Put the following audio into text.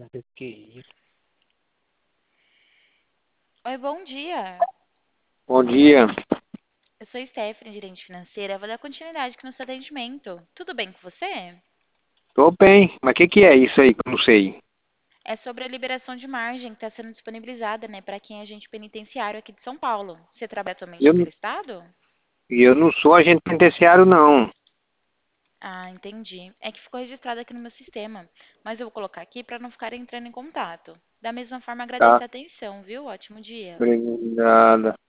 Que isso? Oi, bom dia. Bom dia. Eu sou Stephanie, gerente financeira. Vou dar continuidade aqui no seu atendimento. Tudo bem com você? Tô bem, mas o que é isso aí que eu não sei? É sobre a liberação de margem que está sendo disponibilizada, né, para quem é agente penitenciário aqui de São Paulo. Você trabalha atualmente Eu, naquele estado? eu não sou agente penitenciário, não. Ah, entendi. É que ficou registrado aqui no meu sistema, mas eu vou colocar aqui para não ficar entrando em contato. Da mesma forma, Tá? agradeço a atenção, viu? Ótimo dia. Obrigada.